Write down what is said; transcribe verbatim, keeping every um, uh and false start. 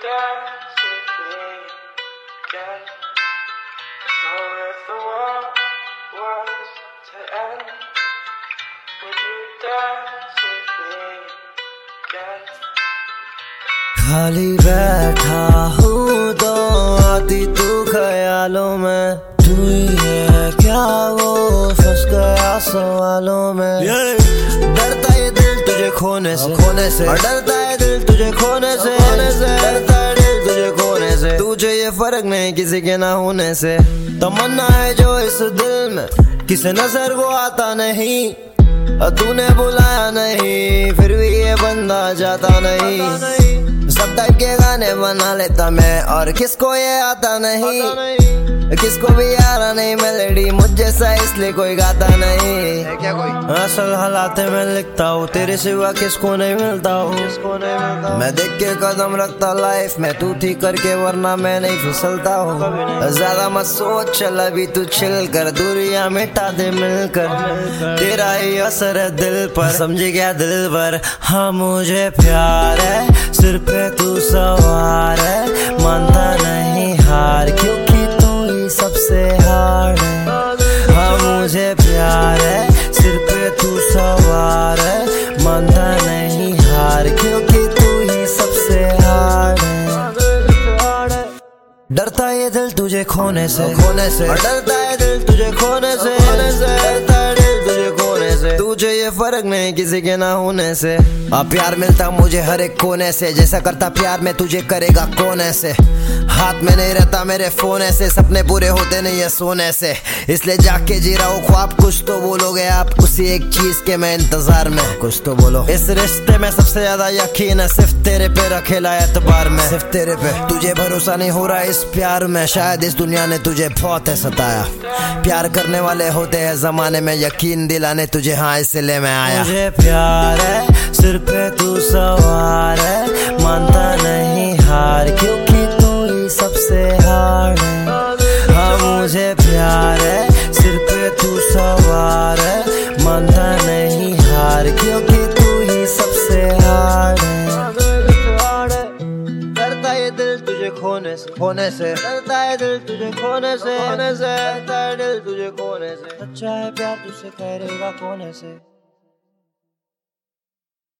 dance with me again? So if the world was to end, would you dance with me again? खाली बैठा हूँ तो आती तू ख्यालों में, तू ही है क्या वो फंस गया सवालों में। डरता ये दिल तुझे खोने से, खोने से डरता है दिल तुझे खोने से, खोने से डरता है दिल तुझे खोने से। तुझे ये फर्क नहीं किसी के ना होने से, तमन्ना है जो इस दिल में किसी नजर को आता नहीं। तूने बुलाया नहीं फिर भी ये बंदा जाता नहीं। सब टाइप के गाने बना लेता मैं और किसको ये आता नहीं, किसको भी आ रहा नहीं मेलेडी मुझ जैसा इसलिए कोई गाता नहीं है क्या कोई। असल हालात में लिखता हूँ तेरे सिवा किसको नहीं मिलता हूँ, किसको नहीं मिलता। मैं देख के कदम रखता लाइफ में तू ठीक करके वरना मैं नहीं फिसलता हूँ। ज्यादा मत सोच चल अभी तू चिल कर, दूरियां मिटा दे मिलकर। तेरा ही असर है दिल पर समझे क्या दिल पर। हाँ मुझे प्यार है सिर पे तू सवार है, मानता नहीं हार क्योंकि सबसे हार्ड है। हाँ मुझे प्यार है सिर पे तू सवार है, मानता नहीं हार क्योंकि तू ही सबसे हार्ड है। डरता ये दिल तुझे खोने से, खोने से डरता है दिल तुझे खोने से, खोने से डरता है दिल तुझे खोने से। तुझे ये फर्क नहीं किसी के ना होने से। अब प्यार मिलता मुझे हर एक कोने से, जैसा करता प्यार में तुझे करेगा कौन ऐसे। हाथ में नहीं रहता मेरे फोन ऐसे, सपने पूरे होते नहीं है सोने से, इसलिए जाके जी रहा हूँ ख्वाब। कुछ तो बोलोगे आप उसी एक चीज के मैं इंतजार में, कुछ तो बोलो। इस रिश्ते में सबसे ज्यादा यकीन है सिर्फ तेरे पे रखेला एतबार में, सिर्फ तेरे पे। तुझे भरोसा नहीं हो रहा इस प्यार में, शायद इस दुनिया ने तुझे बहुत है सताया। प्यार करने वाले होते हैं जमाने में यकीन दिलाने तुझे, हाँ इसलिए मैं आया। मुझे प्यार है सिर पे तू सवार है, मानता नहीं हार क्योंकि सबसे हार्ड है। हाँ मुझे प्यार है सिर पे तू सवार है, मानता नहीं हार क्योंकि तू ही सबसे हार्ड है। डरता ये दिल तुझे खोने से, खोने से डरता है दिल तुझे खोने से, खोने से डरता है दिल तुझे खोने से। सच्चा है प्यार तुझसे करेगा कोने से।